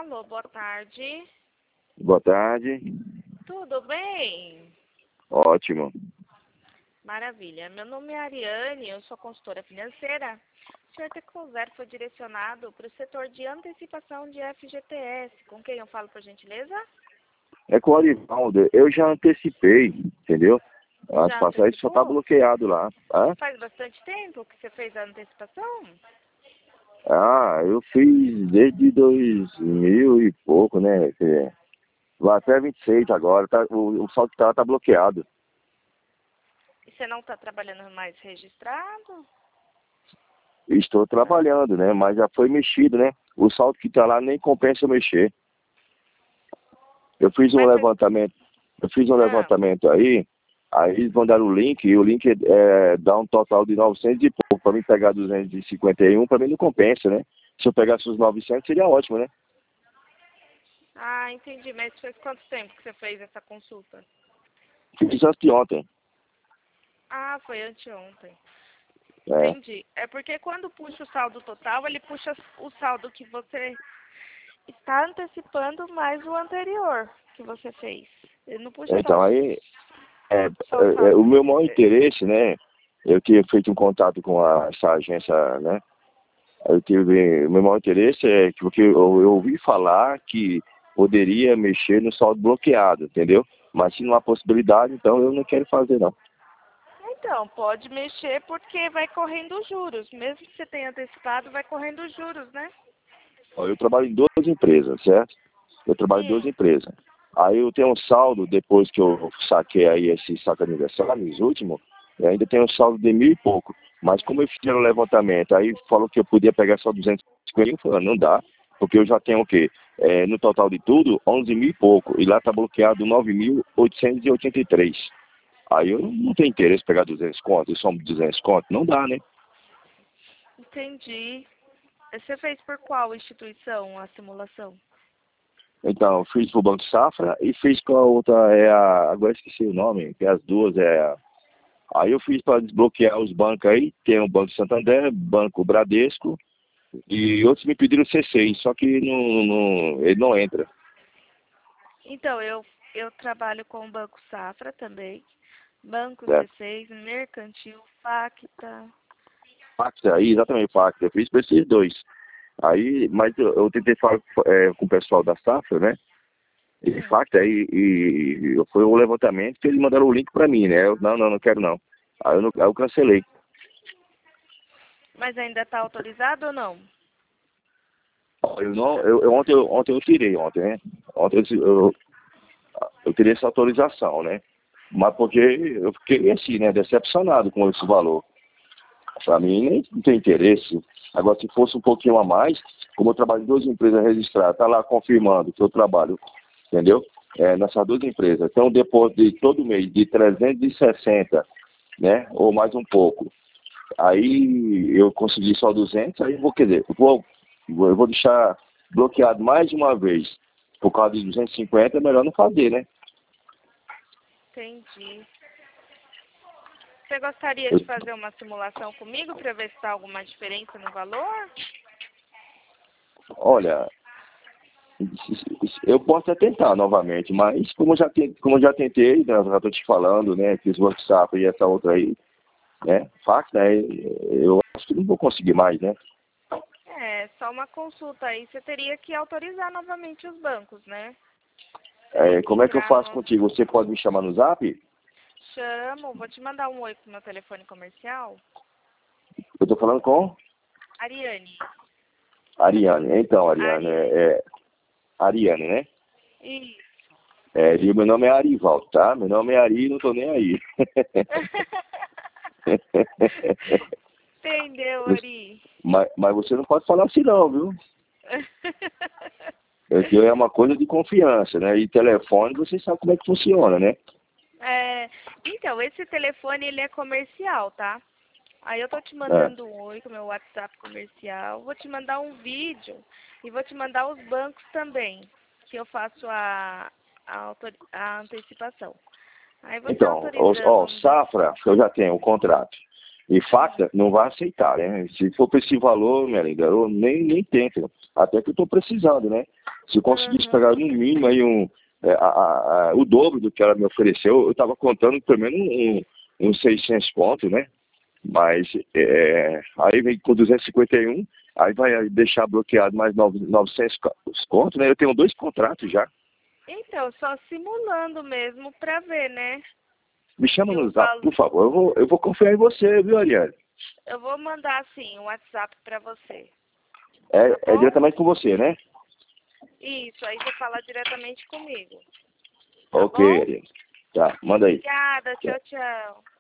Alô, boa tarde. Boa tarde. Tudo bem? Ótimo. Maravilha. Meu nome é Ariane, eu sou consultora financeira. O senhor Tecover foi direcionado para o setor de antecipação de FGTS. Com quem eu falo, por gentileza? É com o Arivaldo. Eu já antecipei, entendeu? As Já passagens só tá antecipou? bloqueado lá. Hã? Faz bastante tempo que você fez a antecipação? Eu fiz desde 2000 e pouco, né? Vai até 26 agora. Tá, o saldo que tá bloqueado. E você não está trabalhando mais registrado? Estou trabalhando, né? Mas já foi mexido, né? O saldo que tá lá nem compensa eu mexer. Eu fiz um Mas levantamento. Eu fiz um Ah, levantamento aí eles mandaram o link, e o link dá um total de 900 e pouco. Para mim pegar 251, para mim não compensa, né? Se eu pegasse os 900, seria ótimo, né? entendi. Mas faz quanto tempo que você fez essa consulta? Fiz antes de ontem. Foi anteontem. É. Entendi. É porque quando puxa o saldo total, ele puxa o saldo que você está antecipando mais o anterior que você fez. Ele não puxa Então, aí, só o saldo o que meu você maior fez. interesse, né? Eu tinha feito um contato com essa agência, né? O meu maior interesse é que porque eu ouvi falar que poderia mexer no saldo bloqueado, entendeu? Mas se não há possibilidade, então eu não quero fazer, não. Então, pode mexer porque vai correndo os juros. Mesmo que você tenha antecipado, vai correndo os juros, né? Ó, eu trabalho em duas empresas, certo? Eu trabalho em duas Sim. empresas. Aí eu tenho um saldo, depois que eu saquei aí esse saco aniversário, os últimos, eu ainda tenho um saldo de 1.000 e pouco. Mas como eu fiz o levantamento, aí falou que eu podia pegar só 250, eu falei, não dá, porque eu já tenho o quê? No total de tudo, 11.000 e pouco. E lá tá bloqueado 9.883. Aí eu não tenho interesse em pegar 200 conto, e só 200 conto, não dá, né? Entendi. Você fez por qual instituição a simulação? Então, eu fiz pro Banco Safra e fiz com a outra, agora esqueci o nome, que as duas Aí eu fiz para desbloquear os bancos aí, tem o Banco Santander, Banco Bradesco, e outros me pediram C6, só que ele não entra. Então, eu trabalho com o Banco Safra também. Banco Certo? C6, Mercantil, Facta. Pacta, aí, exatamente, Pacta, eu fiz para esses dois. Aí, mas eu tentei falar com o pessoal da Safra, né? E Hum. Pacta, foi o levantamento que eles mandaram o link para mim, né? Eu, não quero não. Aí eu cancelei. Mas ainda está autorizado ou não? Eu não, ontem eu tirei, né? Ontem eu tirei essa autorização, né? Mas porque eu fiquei assim, né? Decepcionado com esse valor. Para mim nem não tem interesse. Agora, se fosse um pouquinho a mais, como eu trabalho em duas empresas registradas, tá lá confirmando que eu trabalho, entendeu? Nessas duas empresas. Então, depois de todo mês de 360, né? Ou mais um pouco. Aí eu consegui só 200, aí eu vou, quer dizer, eu vou deixar bloqueado mais uma vez por causa de 250, é melhor não fazer, né? Entendi. Você gostaria Eu- de fazer uma simulação comigo para ver se está alguma diferença no valor? olha, eu posso até tentar novamente, mas como eu já tentei, né, eu já estou te falando, né, fiz o WhatsApp e essa outra aí, né, fax, né, eu acho que não vou conseguir mais, né? Só uma consulta aí. Você teria que autorizar novamente os bancos, né? Teria que Como é que eu entrar faço no... contigo? Você pode me chamar no Zap? Chamo, vou te mandar um oi pro meu telefone comercial. Eu estou falando com Ariane. Ariane. Então, Ariane, Ariane. Ariane, né? Isso. E o meu nome é Arivaldo, tá? Meu nome é Ari, não tô nem aí. Entendeu, Ari? Mas você não pode falar assim não, viu? Porque é uma coisa de confiança, né? E telefone, você sabe como é que funciona, né? Então, esse telefone, ele é comercial, tá? Aí eu tô te É. mandando um oi com o meu WhatsApp comercial. Vou te mandar um vídeo e vou te mandar os bancos também, que eu faço a antecipação. Aí você Então, autorizando Safra, que eu já tenho o contrato. E Facta não vai aceitar, né? Se for para esse valor, minha linda, eu nem tento. Até que eu estou precisando, né? Se eu conseguisse Uhum. pagar no mínimo aí o dobro do que ela me ofereceu, eu estava contando pelo menos uns 600 pontos, né? Mas aí vem com 251, aí vai deixar bloqueado mais 900 contos, né? Eu tenho 2 contratos já. Então, só simulando mesmo pra ver, né? Me chama E no o Zap, valor. por favor. Eu vou confiar em você, viu, Ariane? Eu vou mandar, sim, um WhatsApp pra você, tá É bom? diretamente com você, né? Isso, aí você fala diretamente comigo, tá Ok, bom? Ariane. Tá, manda aí. Obrigada, Tchau. tchau, tchau.